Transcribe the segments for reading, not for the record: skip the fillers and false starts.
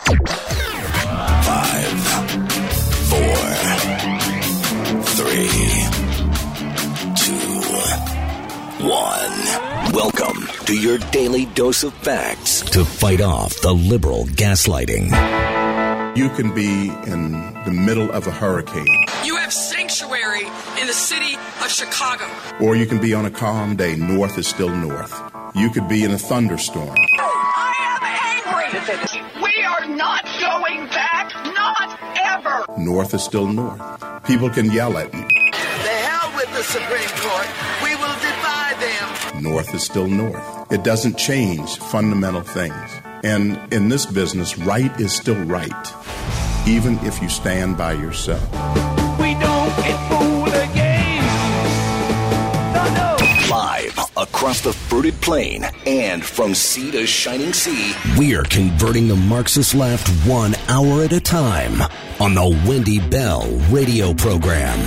5, 4, 3, 2, 1. Welcome to your daily dose of facts to fight off the liberal gaslighting. You can be in the middle of a hurricane. You have sanctuary in the city of Chicago. Or you can be on a calm day. North is still north. You could be in a thunderstorm. I am angry. We are not going back. Not ever. North is still north. People can yell at you. The hell with the Supreme Court. We will defy them. North is still north. It doesn't change fundamental things. And in this business, right is still right, even if you stand by yourself. We don't get fooled again. No. Live across the fruited plain and from sea to shining sea, we are converting the Marxist left 1 hour at a time on the Wendy Bell radio program.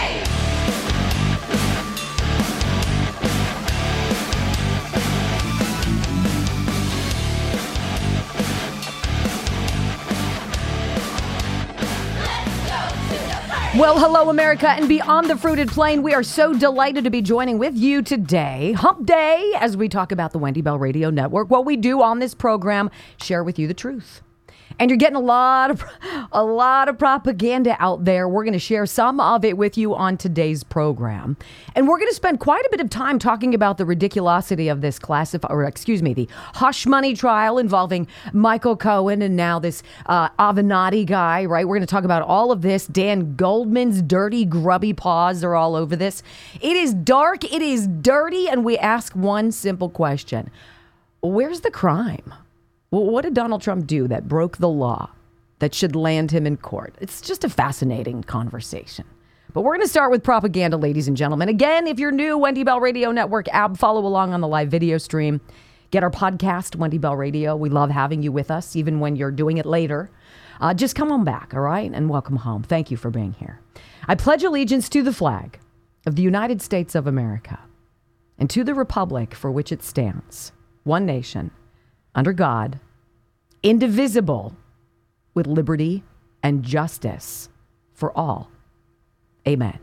Well, hello, America, and beyond the fruited plain. We are so delighted to be joining with you today, Hump Day, as we talk about the Wendy Bell Radio Network. What we do on this program, share with you the truth. And you're getting a lot of propaganda out there. We're going to share some of it with you on today's program. And we're going to spend quite a bit of time talking about the ridiculosity of this the hush money trial involving Michael Cohen and now this Avenatti guy, right? We're going to talk about all of this. Dan Goldman's dirty, grubby paws are all over this. It is dark, it is dirty, and we ask one simple question. Where's the crime? Well, what did Donald Trump do that broke the law that should land him in court? It's just a fascinating conversation. But we're going to start with propaganda, ladies and gentlemen. Again, if you're new, Wendy Bell Radio Network app, follow along on the live video stream. Get our podcast, Wendy Bell Radio. We love having you with us, even when you're doing it later. Just come on back, all right? And welcome home. Thank you for being here. I pledge allegiance to the flag of the United States of America and to the republic for which it stands, one nation, under God, indivisible, with liberty and justice for all. Amen.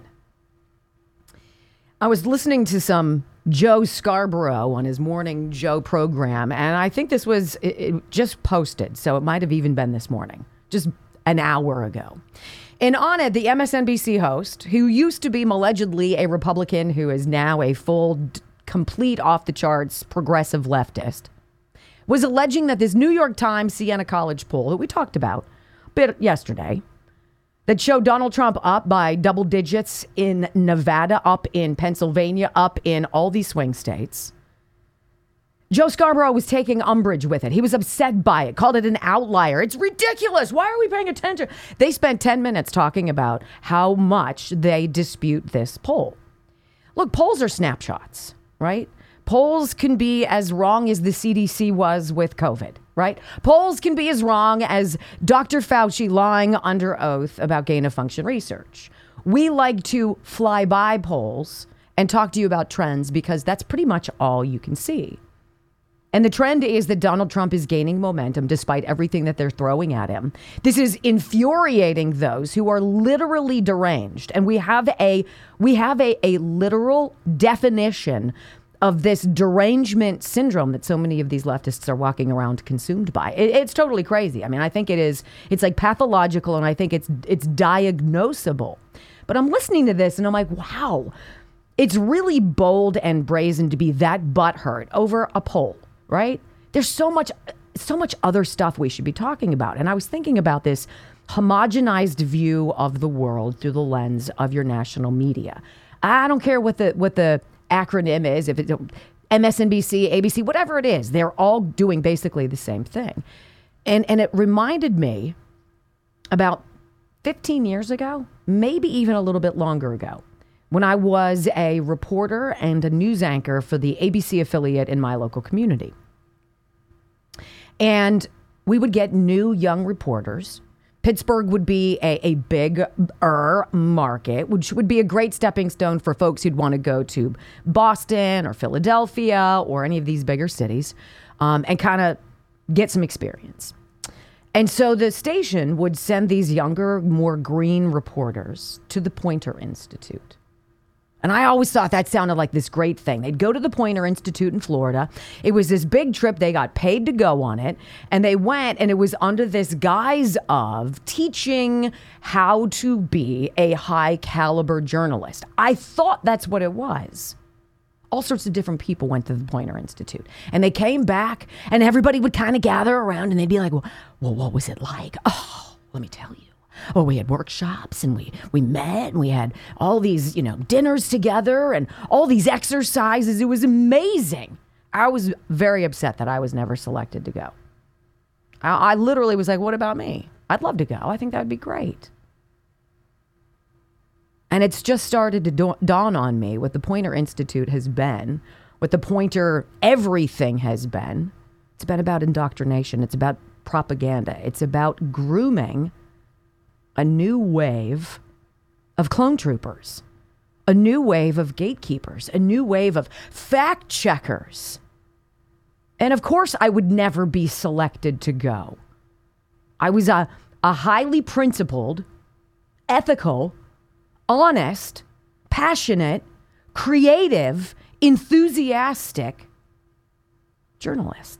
I was listening to some Joe Scarborough on his Morning Joe program, and I think this was it just posted, so it might have even been this morning, just an hour ago. And on it, the MSNBC host, who used to be allegedly a Republican, who is now a full, complete off-the-charts progressive leftist, was alleging that this New York Times Siena College poll that we talked about a bit yesterday, that showed Donald Trump up by double digits in Nevada, up in Pennsylvania, up in all these swing states. Joe Scarborough was taking umbrage with it. He was upset by it, called it an outlier. It's ridiculous. Why are we paying attention? They spent 10 minutes talking about how much they dispute this poll. Look, polls are snapshots, right? Polls can be as wrong as the CDC was with COVID, right? Polls can be as wrong as Dr. Fauci lying under oath about gain-of-function research. We like to fly by polls and talk to you about trends because that's pretty much all you can see. And the trend is that Donald Trump is gaining momentum despite everything that they're throwing at him. This is infuriating those who are literally deranged. And we have a literal definition of this derangement syndrome that so many of these leftists are walking around consumed by. It's totally crazy. I mean, I think it's like pathological, and I think it's diagnosable. But I'm listening to this and I'm like, wow, it's really bold and brazen to be that butthurt over a poll, right? There's so much other stuff we should be talking about. And I was thinking about this homogenized view of the world through the lens of your national media. I don't care what the acronym is, if it's MSNBC, ABC, whatever it is, they're all doing basically the same thing. And it reminded me about 15 years ago, maybe even a little bit longer ago, when I was a reporter and a news anchor for the ABC affiliate in my local community. And we would get new young reporters. Pittsburgh would be a bigger market, which would be a great stepping stone for folks who'd want to go to Boston or Philadelphia or any of these bigger cities and kind of get some experience. And so the station would send these younger, more green reporters to the Poynter Institute. And I always thought that sounded like this great thing. They'd go to the Poynter Institute in Florida. It was this big trip. They got paid to go on it. And they went, and it was under this guise of teaching how to be a high caliber journalist. I thought that's what it was. All sorts of different people went to the Poynter Institute. And they came back, and everybody would kind of gather around, and they'd be like, well, what was it like? Oh, let me tell you. Oh, we had workshops, and we met, and we had all these, dinners together, and all these exercises. It was amazing. I was very upset that I was never selected to go. I literally was like, what about me? I'd love to go. I think that would be great. And it's just started to dawn on me what the Poynter Institute has been, what the Poynter everything has been. It's been about indoctrination. It's about propaganda. It's about grooming a new wave of clone troopers, a new wave of gatekeepers, a new wave of fact checkers. And of course, I would never be selected to go. I was a highly principled, ethical, honest, passionate, creative, enthusiastic journalist.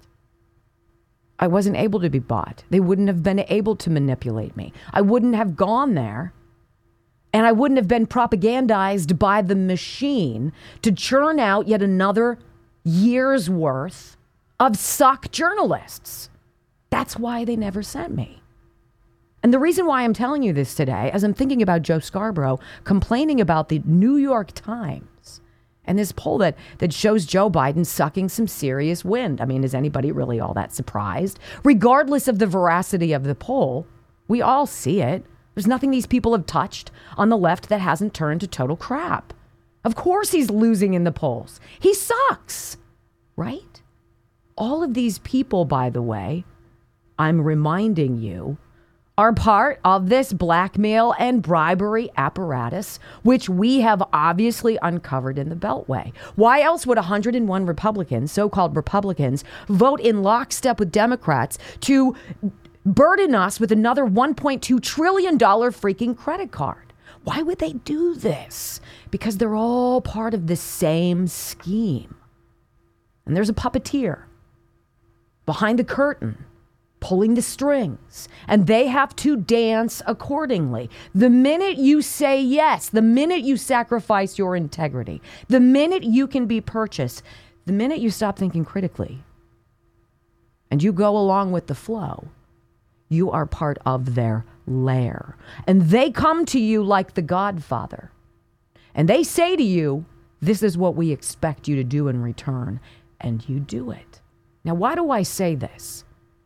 I wasn't able to be bought. They wouldn't have been able to manipulate me. I wouldn't have gone there. And I wouldn't have been propagandized by the machine to churn out yet another year's worth of suck journalists. That's why they never sent me. And the reason why I'm telling you this today, as I'm thinking about Joe Scarborough complaining about the New York Times and this poll that shows Joe Biden sucking some serious wind. I mean, is anybody really all that surprised? Regardless of the veracity of the poll, we all see it. There's nothing these people have touched on the left that hasn't turned to total crap. Of course he's losing in the polls. He sucks, right? All of these people, by the way, I'm reminding you, are part of this blackmail and bribery apparatus, which we have obviously uncovered in the Beltway. Why else would 101 Republicans, so-called Republicans, vote in lockstep with Democrats to burden us with another $1.2 trillion freaking credit card? Why would they do this? Because they're all part of the same scheme. And there's a puppeteer behind the curtain, pulling the strings, and they have to dance accordingly. The minute you say yes, the minute you sacrifice your integrity, the minute you can be purchased, the minute you stop thinking critically, and you go along with the flow, you are part of their lair. And they come to you like the Godfather. And they say to you, this is what we expect you to do in return. And you do it. Now, why do I say this?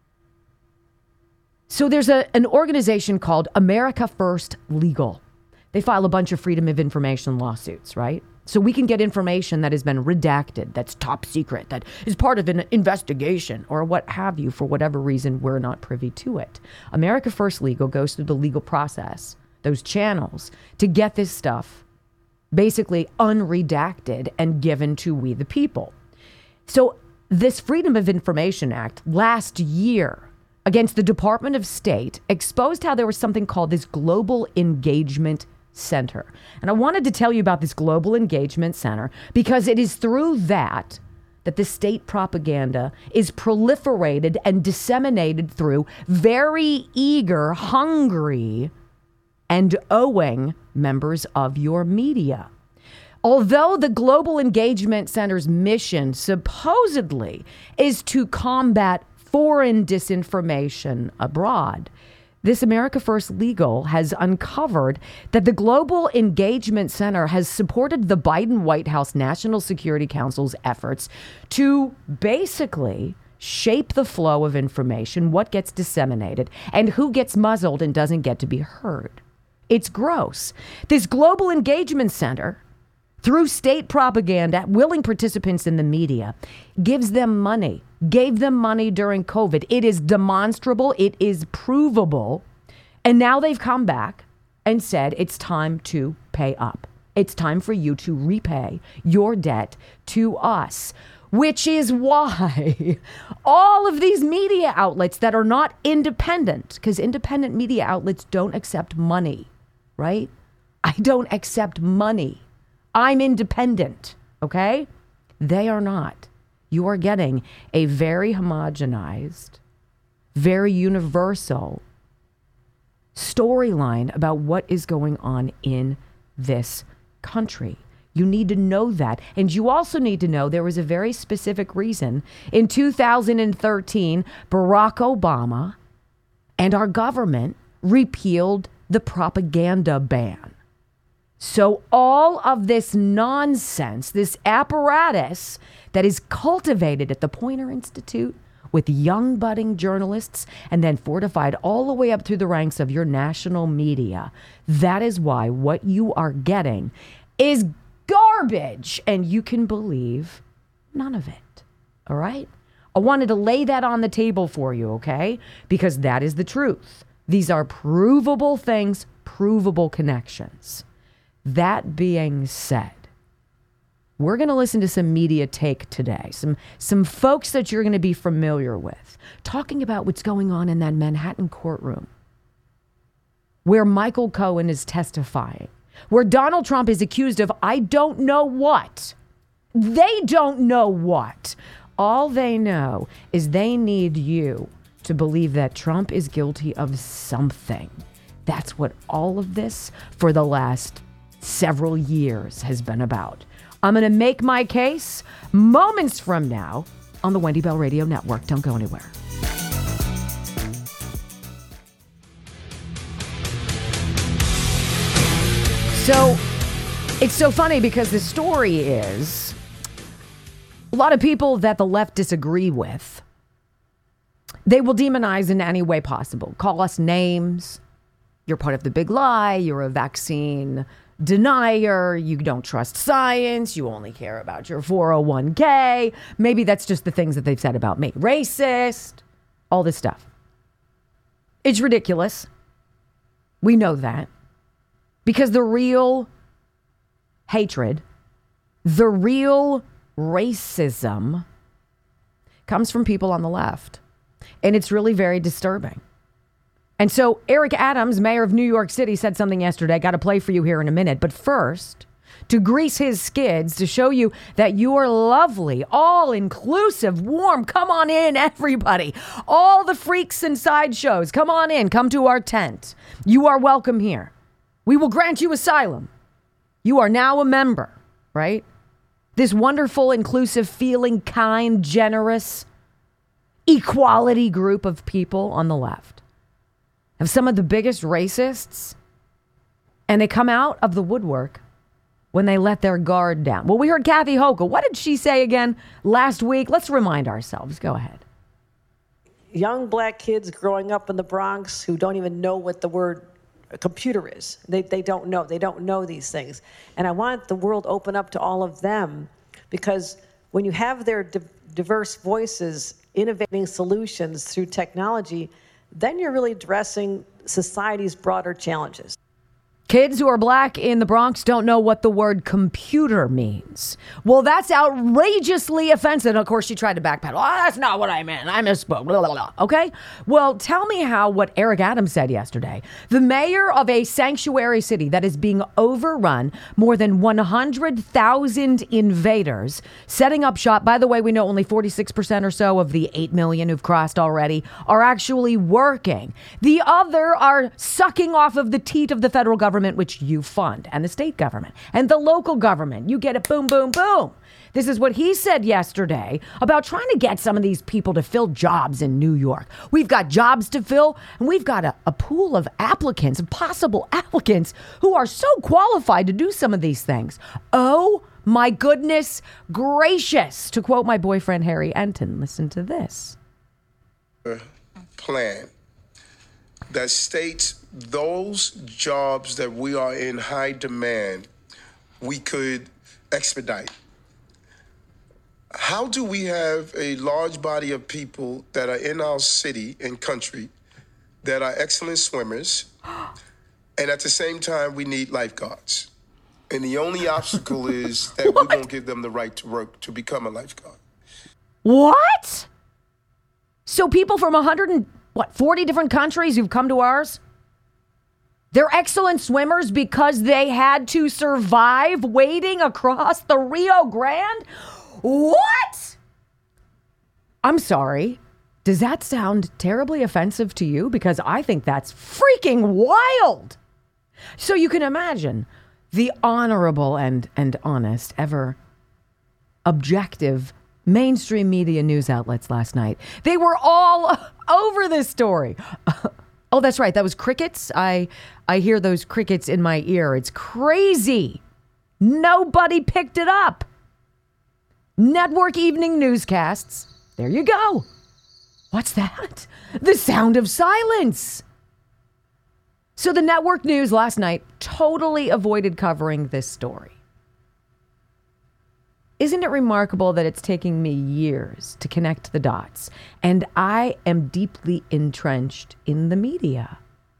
So there's an organization called America First Legal. They file a bunch of freedom of information lawsuits, right? So we can get information that has been redacted, that's top secret, that is part of an investigation or what have you. For whatever reason, we're not privy to it. America First Legal goes through the legal process, those channels, to get this stuff basically unredacted and given to we the people. So this Freedom of Information Act last year against the Department of State exposed how there was something called this Global Engagement Center. And I wanted to tell you about this Global Engagement Center because it is through that the state propaganda is proliferated and disseminated through very eager, hungry, and owing members of your media. Although the Global Engagement Center's mission supposedly is to combat foreign disinformation abroad, this America First Legal has uncovered that the Global Engagement Center has supported the Biden White House National Security Council's efforts to basically shape the flow of information, what gets disseminated, and who gets muzzled and doesn't get to be heard. It's gross. This Global Engagement Center, through state propaganda, willing participants in the media, gives them money, gave them money during COVID. It is demonstrable. It is provable. And now they've come back and said it's time to pay up. It's time for you to repay your debt to us. which is why all of these media outlets that are not independent, because independent media outlets don't accept money, right? I don't accept money. I'm independent, okay? They are not. You are getting a very homogenized, very universal storyline about what is going on in this country. You need to know that. And you also need to know there was a very specific reason. In 2013, Barack Obama and our government repealed the propaganda ban. So all of this nonsense, this apparatus that is cultivated at the Poynter Institute with young budding journalists and then fortified all the way up through the ranks of your national media, that is why what you are getting is garbage, and you can believe none of it. All right? I wanted to lay that on the table for you, okay? Because that is the truth. These are provable things, provable connections. That being said, we're going to listen to some media take today, some folks that you're going to be familiar with, talking about what's going on in that Manhattan courtroom where Michael Cohen is testifying, where Donald Trump is accused of I don't know what. They don't know what. All they know is they need you to believe that Trump is guilty of something. That's what all of this for the last several years has been about. I'm going to make my case moments from now on the Wendy Bell Radio Network. Don't go anywhere. So it's so funny because the story is a lot of people that the left disagree with, they will demonize in any way possible. Call us names. You're part of the big lie. You're a vaccine denier. You don't trust science. You only care about your 401k. Maybe that's just the things that they've said about me. Racist. All this stuff. It's ridiculous. We know that. Because the real hatred, the real racism comes from people on the left. And it's really very disturbing. And so Eric Adams, mayor of New York City, said something yesterday. Got to play for you here in a minute. But first, to grease his skids, to show you that you are lovely, all-inclusive, warm. Come on in, everybody. All the freaks and sideshows, come on in. Come to our tent. You are welcome here. We will grant you asylum. You are now a member, right? This wonderful, inclusive, feeling, kind, generous, equality group of people on the left have some of the biggest racists, and they come out of the woodwork when they let their guard down. Well, we heard Kathy Hochul. What did she say again last week? Let's remind ourselves. Go ahead. Young black kids growing up in the Bronx who don't even know what the word computer is. They don't know. They don't know these things. And I want the world open up to all of them, because when you have their diverse voices innovating solutions through technology, then you're really addressing society's broader challenges. Kids who are black in the Bronx don't know what the word computer means. Well, that's outrageously offensive. And of course, she tried to backpedal. Oh, that's not what I meant. I misspoke. Blah, blah, blah. Okay? Well, tell me how what Eric Adams said yesterday. The mayor of a sanctuary city that is being overrun, more than 100,000 invaders, setting up shop. By the way, we know only 46% or so of the 8 million who've crossed already are actually working. The other are sucking off of the teat of the federal government, which you fund, and the state government and the local government. You get it, boom, boom, boom. This is what he said yesterday about trying to get some of these people to fill jobs in New York. We've got jobs to fill, and we've got a pool of applicants, possible applicants, who are so qualified to do some of these things. Oh, my goodness gracious. To quote my boyfriend, Harry Enton, listen to this. Plan that states those jobs that we are in high demand, we could expedite. How do we have a large body of people that are in our city and country that are excellent swimmers, and at the same time we need lifeguards? And the only obstacle is that we won't give them the right to work to become a lifeguard. What? So people from 140 different countries who've come to ours, they're excellent swimmers because they had to survive wading across the Rio Grande? What? I'm sorry. Does that sound terribly offensive to you? Because I think that's freaking wild. So you can imagine the honorable and honest, ever objective mainstream media news outlets last night. They were all over this story. Oh, that's right. That was crickets. I hear those crickets in my ear. It's crazy. Nobody picked it up. Network evening newscasts. There you go. What's that? The sound of silence. So the network news last night totally avoided covering this story. Isn't it remarkable that it's taking me years to connect the dots? And I am deeply entrenched in the media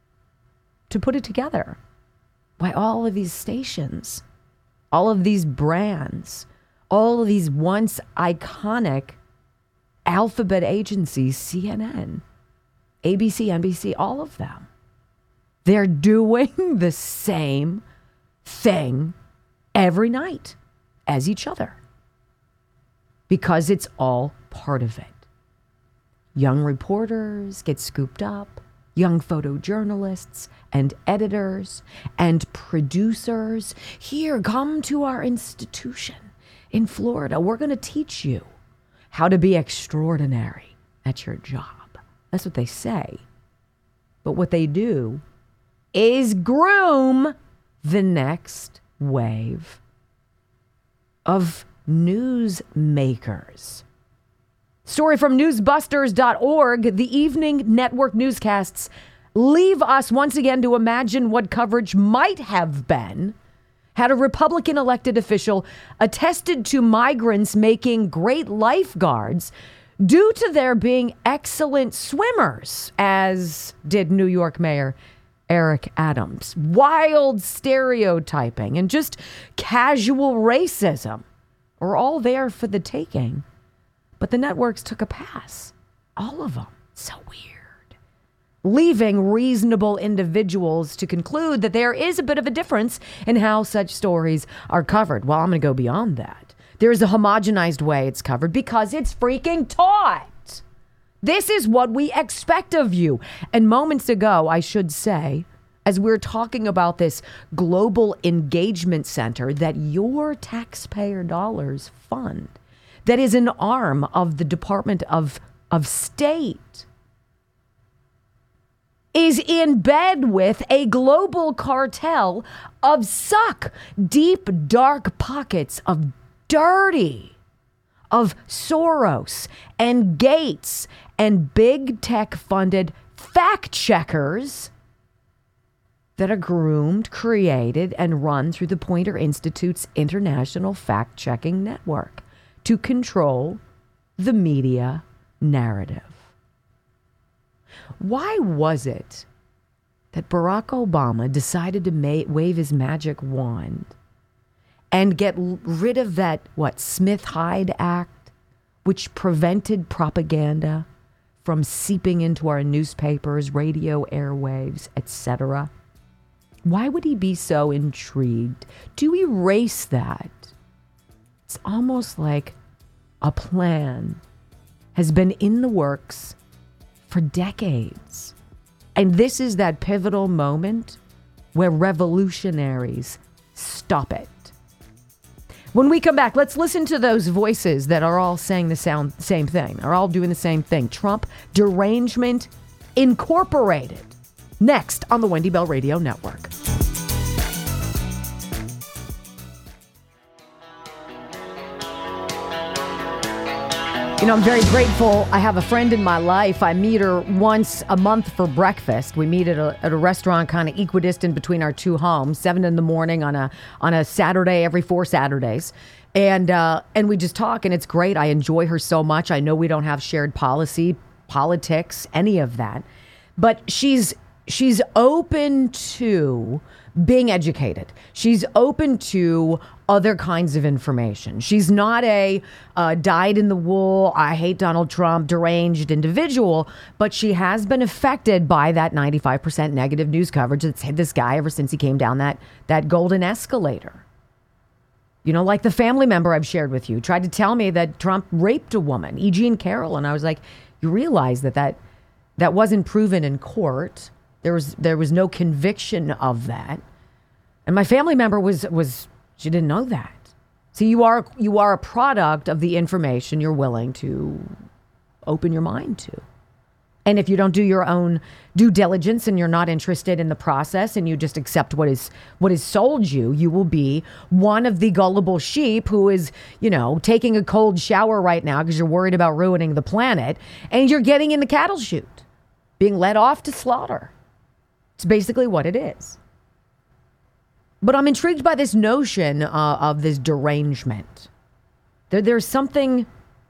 to put it together. Why all of these stations, all of these brands, all of these once iconic alphabet agencies, CNN, ABC, NBC, all of them. They're doing the same thing every night as each other because it's all part of it. Young reporters get scooped up, young photojournalists and editors and producers. Here, come to our institution in Florida. We're going to teach you how to be extraordinary at your job. That's what they say. But what they do is groom the next wave of newsmakers. Story from newsbusters.org. The evening network newscasts leave us once again to imagine what coverage might have been had a Republican elected official attested to migrants making great lifeguards due to their being excellent swimmers, as did New York Mayor Eric Adams. Wild stereotyping and just casual racism are all there for the taking. But the networks took a pass. All of them. So weird. Leaving reasonable individuals to conclude that there is a bit of a difference in how such stories are covered. Well, I'm going to go beyond that. There's a homogenized way it's covered because it's freaking taught. This is what we expect of you. And moments ago, I should say, as we're talking about this global engagement center that your taxpayer dollars fund, that is an arm of the Department of State, is in bed with a global cartel of suck, deep, dark pockets of dirty, of Soros and Gates and big tech funded fact checkers that are groomed, created, and run through the Poynter Institute's international fact-checking network to control the media narrative. Why was it that Barack Obama decided to wave his magic wand and get rid of that, Smith-Hyde Act, which prevented propaganda from seeping into our newspapers, radio airwaves, etc.? Why would he be so intrigued to erase that? It's almost like a plan has been in the works for decades. And this is that pivotal moment where revolutionaries stop it. When we come back, let's listen to those voices that are all saying the same thing. Are all doing the same thing. Trump Derangement Incorporated. Next on the Wendy Bell Radio Network. You know, I'm very grateful. I have a friend in my life. I meet her once a month for breakfast. We meet at a restaurant kind of equidistant between our two homes, 7 a.m. on a Saturday, every 4 Saturdays. And we just talk, and it's great. I enjoy her so much. I know we don't have shared politics, any of that. But she's open to being educated. She's open to other kinds of information. She's not a dyed-in-the-wool, I hate Donald Trump, deranged individual, but she has been affected by that 95% negative news coverage that's hit this guy ever since he came down that golden escalator. You know, like the family member I've shared with you tried to tell me that Trump raped a woman, E. Jean Carroll, and I was like, you realize that wasn't proven in court. There was no conviction of that. And my family member was she didn't know that. See, you are a product of the information you're willing to open your mind to. And if you don't do your own due diligence and you're not interested in the process and you just accept what is sold you, you will be one of the gullible sheep who is, you know, taking a cold shower right now because you're worried about ruining the planet, and you're getting in the cattle chute, being led off to slaughter. It's basically what it is. But I'm intrigued by this notion of this derangement. There's something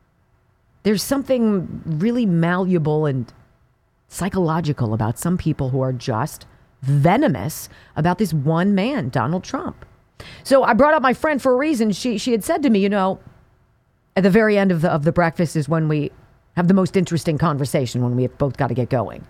really malleable and psychological about some people who are just venomous about this one man, Donald Trump. So I brought up my friend for a reason. She had said to me, you know, at the very end of the breakfast is when we have the most interesting conversation, when we have both got to get going.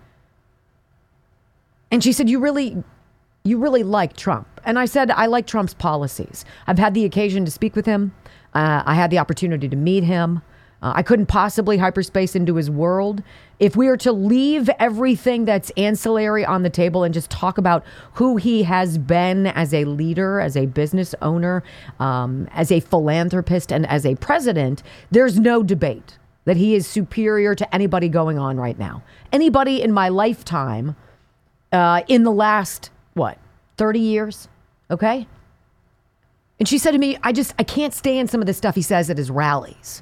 And she said, you really like Trump. And I said, I like Trump's policies. I've had the occasion to speak with him. I had the opportunity to meet him. I couldn't possibly hyperspace into his world. If we are to leave everything that's ancillary on the table and just talk about who he has been as a leader, as a business owner, as a philanthropist, and as a president, there's no debate that he is superior to anybody going on right now. Anybody in my lifetime, in the last, 30 years? Okay? And she said to me, I can't stand some of the stuff he says at his rallies.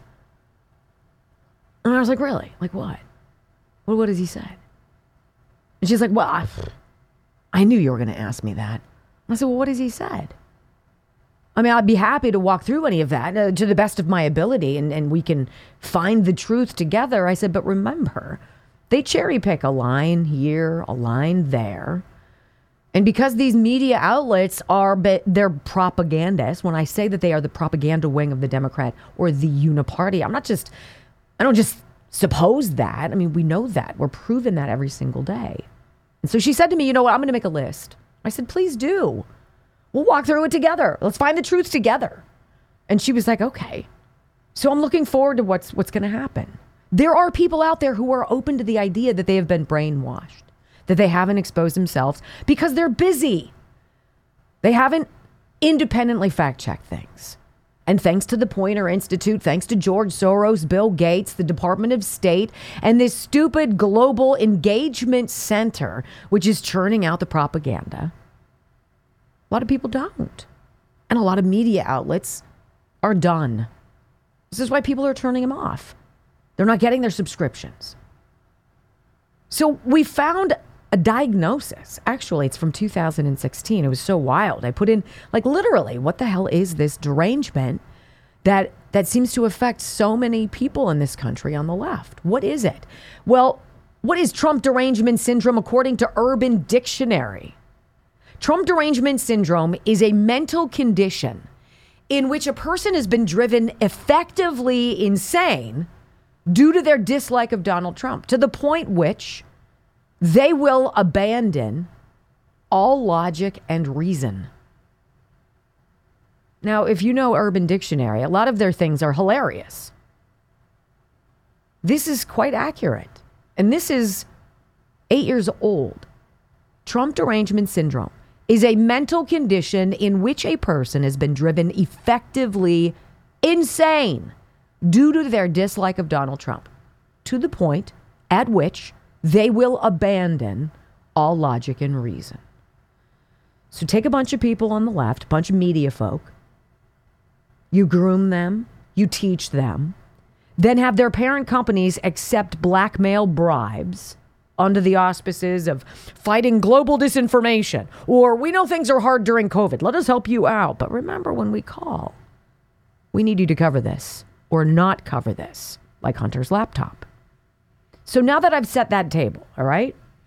And I was like, really? Like what? What has he said? And she's like, well, I knew you were going to ask me that. I said, well, what has he said? I mean, I'd be happy to walk through any of that to the best of my ability, and we can find the truth together. I said, but remember, they cherry pick a line here, a line there. And because these media outlets they're propagandists, when I say that they are the propaganda wing of the Democrat or the uniparty, I don't just suppose that. I mean, we know that. We're proving that every single day. And so she said to me, you know what, I'm going to make a list. I said, please do. We'll walk through it together. Let's find the truth together. And she was like, okay. So I'm looking forward to what's going to happen. There are people out there who are open to the idea that they have been brainwashed, that they haven't exposed themselves because they're busy. They haven't independently fact-checked things. And thanks to the Poynter Institute, thanks to George Soros, Bill Gates, the Department of State, and this stupid Global Engagement Center, which is churning out the propaganda, a lot of people don't. And a lot of media outlets are done. This is why people are turning them off. They're not getting their subscriptions. So we found a diagnosis. Actually, it's from 2016. It was so wild. I put in, like, literally, what the hell is this derangement that seems to affect so many people in this country on the left? What is it? Well, what is Trump derangement syndrome according to Urban Dictionary? Trump derangement syndrome is a mental condition in which a person has been driven effectively insane due to their dislike of Donald Trump, to the point which they will abandon all logic and reason. Now, if you know Urban Dictionary, a lot of their things are hilarious. This is quite accurate. And this is 8 years old. Trump derangement syndrome is a mental condition in which a person has been driven effectively insane due to their dislike of Donald Trump, to the point at which they will abandon all logic and reason. So take a bunch of people on the left, a bunch of media folk, you groom them, you teach them, then have their parent companies accept blackmail bribes under the auspices of fighting global disinformation, or we know things are hard during COVID, let us help you out. But remember, when we call, we need you to cover this or not cover this, like Hunter's laptop. So now that I've set that table, all right,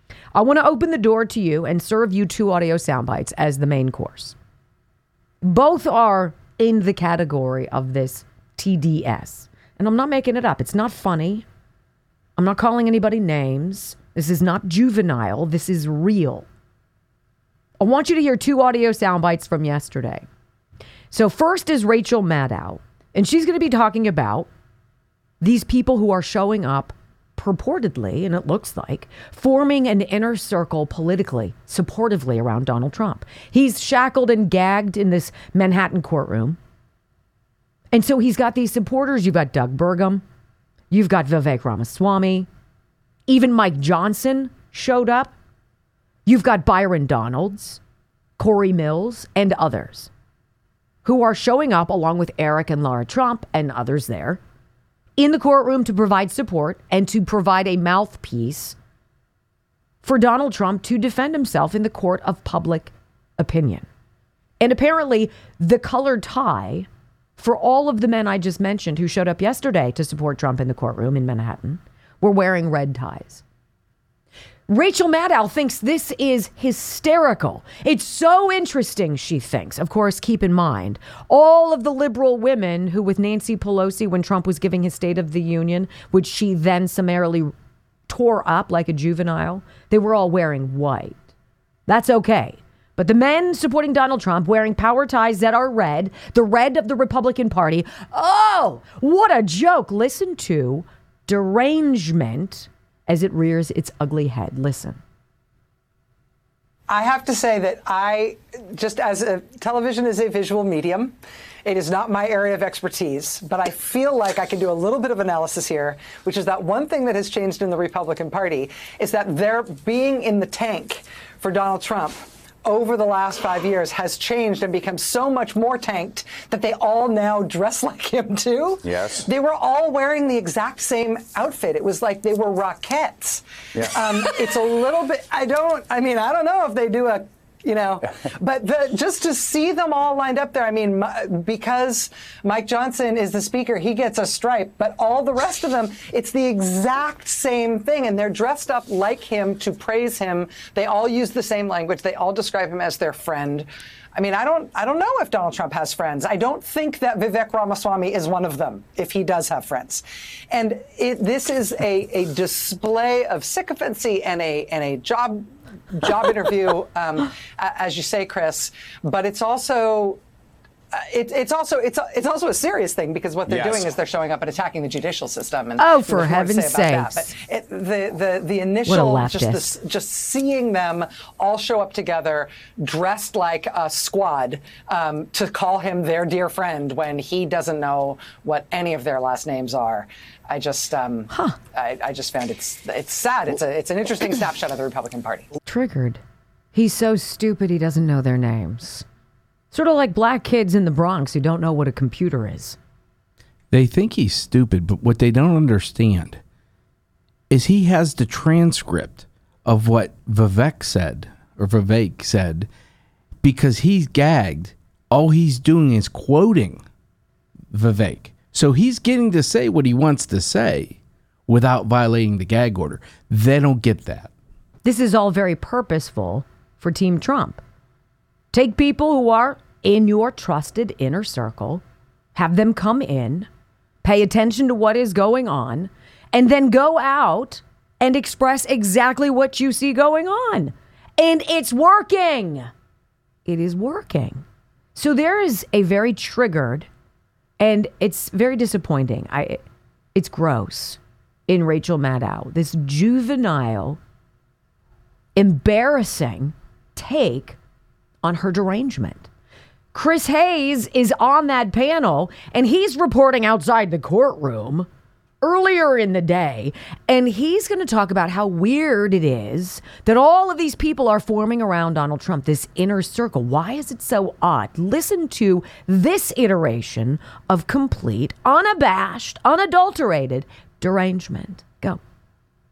I want to open the door to you and serve you 2 audio sound bites as the main course. Both are in the category of this TDS. And I'm not making it up. It's not funny. I'm not calling anybody names. This is not juvenile. This is real. I want you to hear 2 audio sound bites from yesterday. So first is Rachel Maddow, and she's going to be talking about these people who are showing up purportedly, and it looks like, forming an inner circle politically, supportively around Donald Trump. He's shackled and gagged in this Manhattan courtroom. And so he's got these supporters. You've got Doug Burgum. You've got Vivek Ramaswamy. Even Mike Johnson showed up. You've got Byron Donalds, Corey Mills, and others who are showing up along with Eric and Laura Trump and others there in the courtroom to provide support and to provide a mouthpiece for Donald Trump to defend himself in the court of public opinion. And apparently the colored tie for all of the men I just mentioned who showed up yesterday to support Trump in the courtroom in Manhattan were wearing red ties. Rachel Maddow thinks this is hysterical. It's so interesting, she thinks. Of course, keep in mind, all of the liberal women who with Nancy Pelosi, when Trump was giving his State of the Union, which she then summarily tore up like a juvenile, they were all wearing white. That's okay. But the men supporting Donald Trump wearing power ties that are red, the red of the Republican Party, oh, what a joke. Listen to derangement as it rears its ugly head. Listen. I have to say that television is a visual medium. It is not my area of expertise, but I feel like I can do a little bit of analysis here, which is that one thing that has changed in the Republican Party is that their being in the tank for Donald Trump over the last 5 years has changed and become so much more tanked that they all now dress like him too. Yes. They were all wearing the exact same outfit. It was like they were Rockettes. Yeah. It's a little bit, I don't know if they do a, but just to see them all lined up there, because Mike Johnson is the speaker, he gets a stripe, but all the rest of them, it's the exact same thing. And they're dressed up like him to praise him. They all use the same language. They all describe him as their friend. I don't know if Donald Trump has friends. I don't think that Vivek Ramaswamy is one of them, if he does have friends. And this is a display of sycophancy and a job interview, as you say, Chris. But it's also a serious thing, because what they're doing is they're showing up and attacking the judicial system. And for heaven's sakes! The initial just seeing them all show up together, dressed like a squad, to call him their dear friend when he doesn't know what any of their last names are. I just found it's sad. It's an interesting snapshot of the Republican Party. Triggered. He's so stupid he doesn't know their names. Sort of like black kids in the Bronx who don't know what a computer is. They think he's stupid, but what they don't understand is he has the transcript of what Vivek said, because he's gagged. All he's doing is quoting Vivek. So he's getting to say what he wants to say without violating the gag order. They don't get that. This is all very purposeful for Team Trump. Take people who are in your trusted inner circle, have them come in, pay attention to what is going on, and then go out and express exactly what you see going on. And it's working. It is working. So there is a very triggered, and it's very disappointing. It's gross in Rachel Maddow. This juvenile, embarrassing take on her derangement. Chris Hayes is on that panel, and he's reporting outside the courtroom earlier in the day, and he's going to talk about how weird it is that all of these people are forming around Donald Trump, this inner circle. Why is it so odd? Listen to this iteration of complete, unabashed, unadulterated derangement. Go.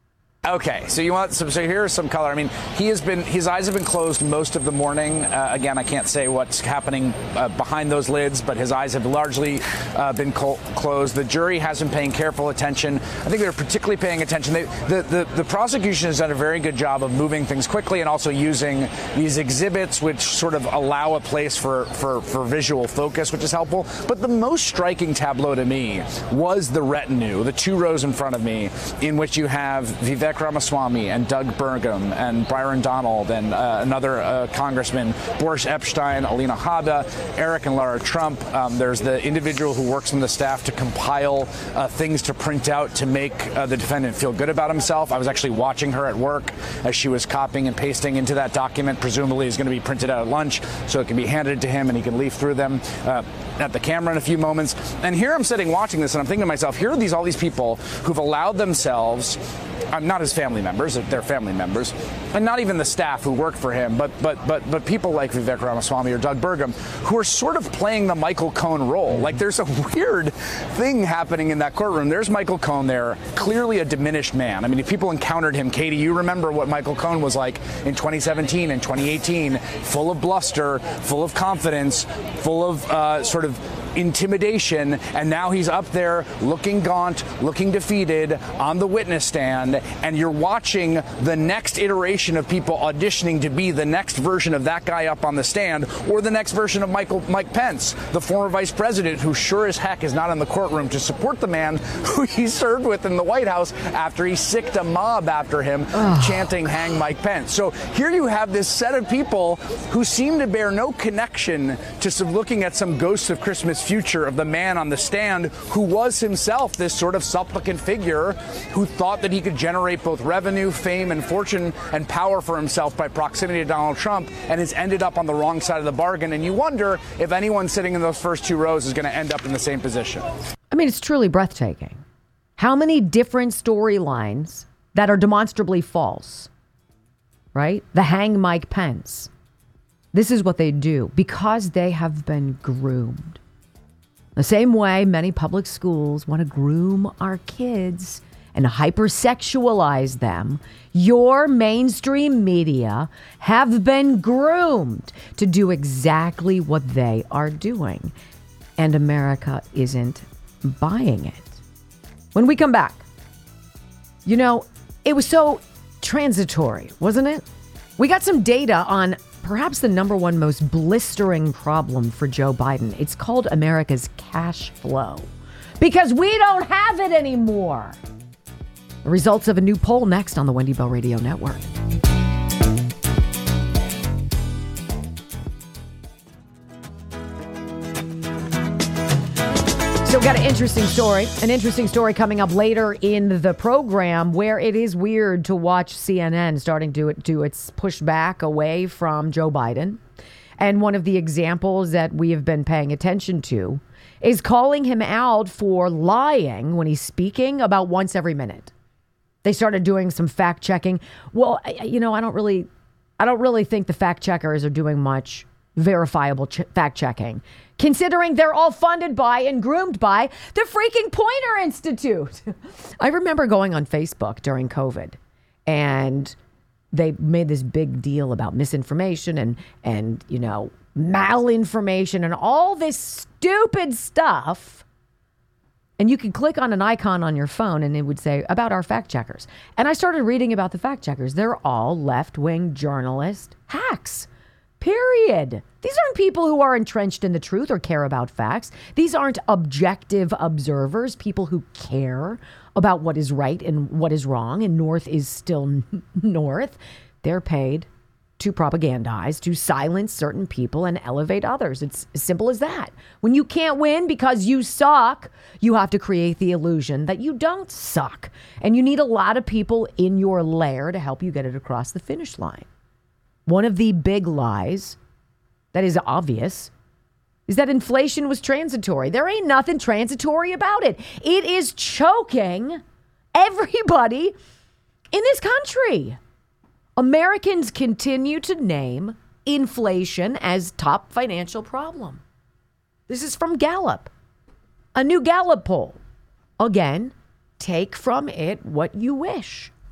Okay, so you want some? So here's some color. I mean, his eyes have been closed most of the morning. Again, I can't say what's happening behind those lids, but his eyes have largely been closed. The jury has been paying careful attention. I think they're particularly paying attention. The prosecution has done a very good job of moving things quickly and also using these exhibits, which sort of allow a place for visual focus, which is helpful. But the most striking tableau to me was the retinue, the 2 rows in front of me, in which you have Vivek Ramaswamy and Doug Burgum and Byron Donald and another congressman, Boris Epshteyn, Alina Habba, Eric and Lara Trump. There's the individual who works in the staff to compile things to print out to make the defendant feel good about himself. I was actually watching her at work as she was copying and pasting into that document, presumably is going to be printed out at lunch, so it can be handed to him and he can leaf through them at the camera in a few moments. And here I'm sitting watching this and I'm thinking to myself, here are all these people who've allowed themselves, not his family members, they're family members, and not even the staff who work for him, but people like Vivek Ramaswamy or Doug Burgum, who are sort of playing the Michael Cohen role. Like, there's a weird thing happening in that courtroom. There's Michael Cohen there, clearly a diminished man. I mean, if people encountered him, Katie, you remember what Michael Cohen was like in 2017 and 2018, full of bluster, full of confidence, full of sort of intimidation, and now he's up there looking gaunt, looking defeated on the witness stand, and you're watching the next iteration of people auditioning to be the next version of that guy up on the stand, or the next version of Mike Pence, the former vice president, who sure as heck is not in the courtroom to support the man who he served with in the White House after he sicked a mob after him chanting "Hang Mike Pence." So here you have this set of people who seem to bear no connection to some looking at some ghosts of Christmas future of the man on the stand who was himself this sort of supplicant figure who thought that he could generate both revenue, fame, and fortune and power for himself by proximity to Donald Trump, and has ended up on the wrong side of the bargain. And you wonder if anyone sitting in those first 2 rows is going to end up in the same position. I mean, it's truly breathtaking. How many different storylines that are demonstrably false, right? The hang Mike Pence. This is what they do because they have been groomed. The same way many public schools want to groom our kids and hypersexualize them, your mainstream media have been groomed to do exactly what they are doing. And America isn't buying it. When we come back, it was so transitory, wasn't it? We got some data on perhaps the number one most blistering problem for Joe Biden. It's called America's cash flow. Because we don't have it anymore. The results of a new poll next on the Wendy Bell Radio Network. So we've got an interesting story coming up later in the program where it is weird to watch CNN starting to do its pushback away from Joe Biden. And one of the examples that we have been paying attention to is calling him out for lying when he's speaking about once every minute. They started doing some fact checking. Well, I don't really think the fact checkers are doing much verifiable fact checking, considering they're all funded by and groomed by the freaking Poynter Institute. I remember going on Facebook during COVID, and they made this big deal about misinformation and malinformation and all this stupid stuff. And you could click on an icon on your phone and it would say about our fact checkers. And I started reading about the fact checkers. They're all left-wing journalist hacks. Period. These aren't people who are entrenched in the truth or care about facts. These aren't objective observers, people who care about what is right and what is wrong, and North is still North. They're paid to propagandize, to silence certain people and elevate others. It's as simple as that. When you can't win because you suck, you have to create the illusion that you don't suck. And you need a lot of people in your lair to help you get it across the finish line. One of the big lies that is obvious is that inflation was transitory. There ain't nothing transitory about it. It is choking everybody in this country. Americans continue to name inflation as top financial problem. This is from Gallup, a new Gallup poll. Again, take from it what you wish.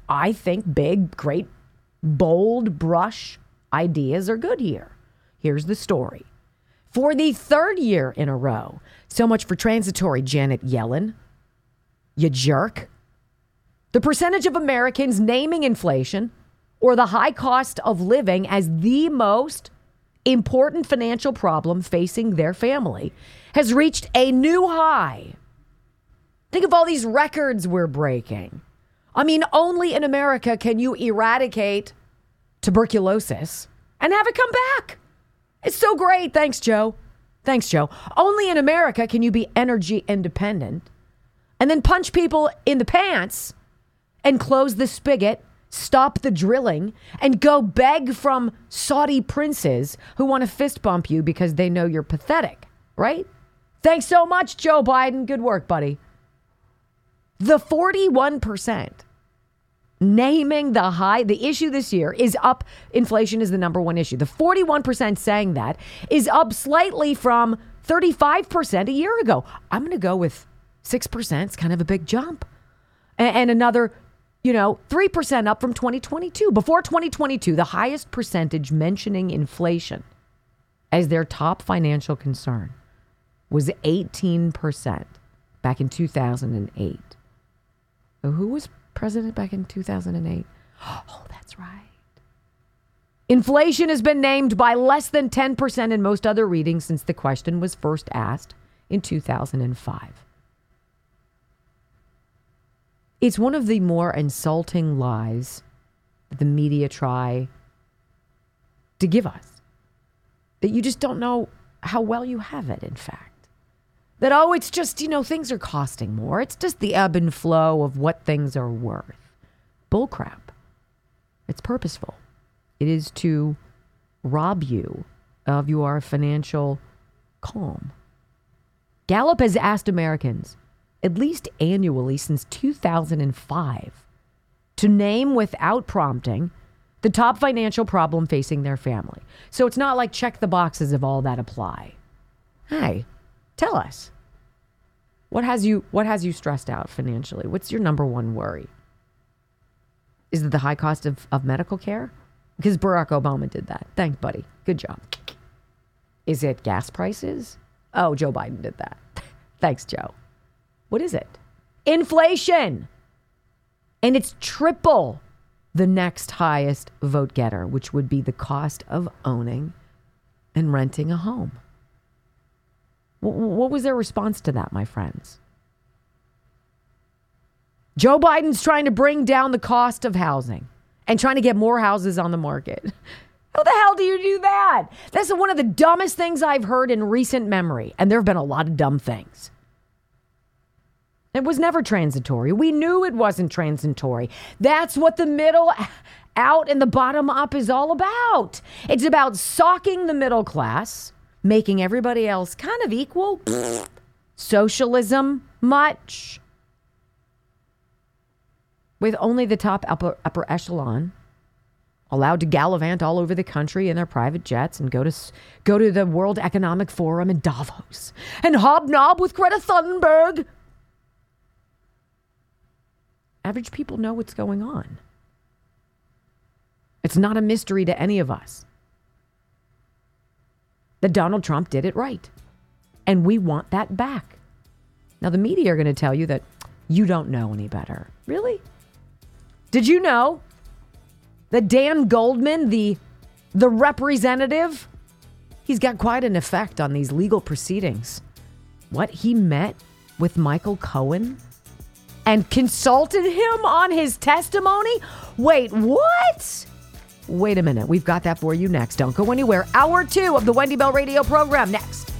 I think big, great, bold brush ideas are good here. Here's the story. For the third year in a row, so much for transitory, Janet Yellen. You jerk. The percentage of Americans naming inflation or the high cost of living as the most important financial problem facing their family has reached a new high. Think of all these records we're breaking. I mean, only in America can you eradicate tuberculosis and have it come back. It's so great. Thanks, Joe. Thanks, Joe. Only in America can you be energy independent and then punch people in the pants and close the spigot, stop the drilling, and go beg from Saudi princes who want to fist bump you because they know you're pathetic, right? Thanks so much, Joe Biden. Good work, buddy. The 41% naming the issue this year is up. Inflation is the number one issue. The 41% saying that is up slightly from 35% a year ago. I'm going to go with 6%. It's kind of a big jump. And another 3% up from 2022. Before 2022, the highest percentage mentioning inflation as their top financial concern was 18% back in 2008. Who was president back in 2008? Oh, that's right. Inflation has been named by less than 10% in most other readings since the question was first asked in 2005. It's one of the more insulting lies that the media try to give us. That you just don't know how well you have it, in fact. That, it's just, things are costing more. It's just the ebb and flow of what things are worth. Bullcrap. It's purposeful. It is to rob you of your financial calm. Gallup has asked Americans, at least annually since 2005, to name without prompting the top financial problem facing their family. So it's not like check the boxes of all that apply. Hey, tell us. What has you stressed out financially? What's your number one worry? Is it the high cost of medical care? Because Barack Obama did that. Thanks, buddy. Good job. Is it gas prices? Oh, Joe Biden did that. Thanks, Joe. What is it? Inflation. And it's triple the next highest vote getter, which would be the cost of owning and renting a home. What was their response to that, my friends? Joe Biden's trying to bring down the cost of housing and trying to get more houses on the market. How the hell do you do that? That's one of the dumbest things I've heard in recent memory. And there have been a lot of dumb things. It was never transitory. We knew it wasn't transitory. That's what the middle out and the bottom up is all about. It's about socking the middle class, making everybody else kind of equal. Socialism, much. With only the top upper echelon allowed to gallivant all over the country in their private jets and go to the World Economic Forum in Davos and hobnob with Greta Thunberg. Average people know what's going on. It's not a mystery to any of us that Donald Trump did it right. And we want that back. Now, the media are going to tell you that you don't know any better. Really? Did you know that Dan Goldman, the representative, he's got quite an effect on these legal proceedings. What, he met with Michael Cohen and consulted him on his testimony? Wait, what? Wait a minute. We've got that for you next. Don't go anywhere. Hour 2 of the Wendy Bell Radio program next.